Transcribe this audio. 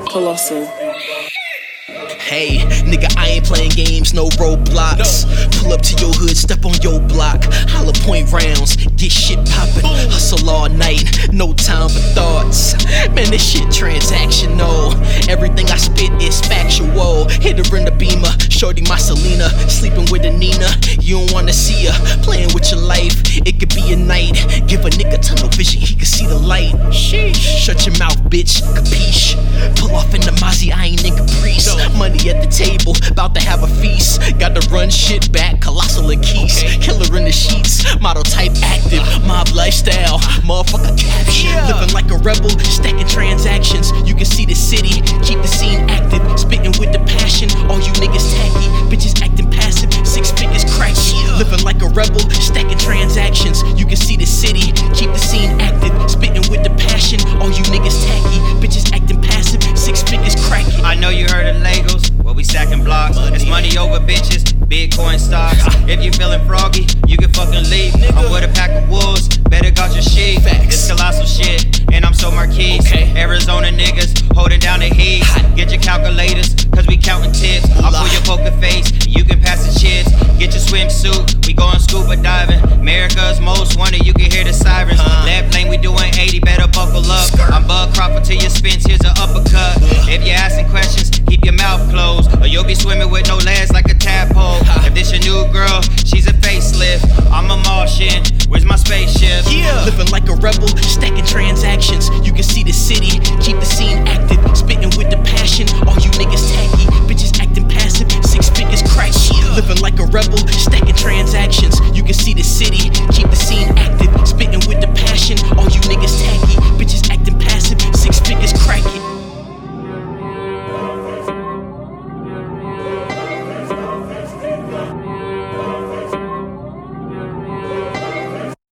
Colossal. Hey, nigga, I ain't playing games, no roadblocks. Pull up to your hood, step on your block. Holla point rounds, get shit poppin'. Hustle all night, no time for thoughts. Man, this shit transactional. Everything I spit is factual. Hit her in the Beamer, shorty my Selena. Sleeping with a Nina, you don't wanna see her. Playing with your life, it could be a night. Give a nigga tunnel vision, he can see the light. Shut your mouth, bitch, capiche. Pull off in the Mozzie, I ain't in Caprice. Money at the table, about to have a feast. Got to run shit back, Colossal and Keys. Killer in the sheets, model type active. Mob lifestyle, motherfucker caption. Living like a rebel, stacking transactions. You can see the city, keep the scene active. Spitting with the passion, all you niggas tacky. Bitches acting passive, 6 figures cracky. Living like a rebel, stacking transactions. You can see the city, keep the scene active. Spitting with the passion, all you niggas tacky. Bitches acting passive, 6 figures cracky. I know you heard of Legos, well we stacking blocks. It's money over bitches, Bitcoin stocks. If you feeling froggy, you can fucking leave. I'm with a pack of wolves, better got your sheep. It's colossal shit, and I'm so Marquise. Arizona niggas, holding down the heat. Get your calculators, cause we counting tips. I'll pull your poker face, you can pass the chips. Get your swimsuit, we going scuba diving. America's most wanted, you can hear the sirens. Left lane, we doing 80, better buckle up. I'm buck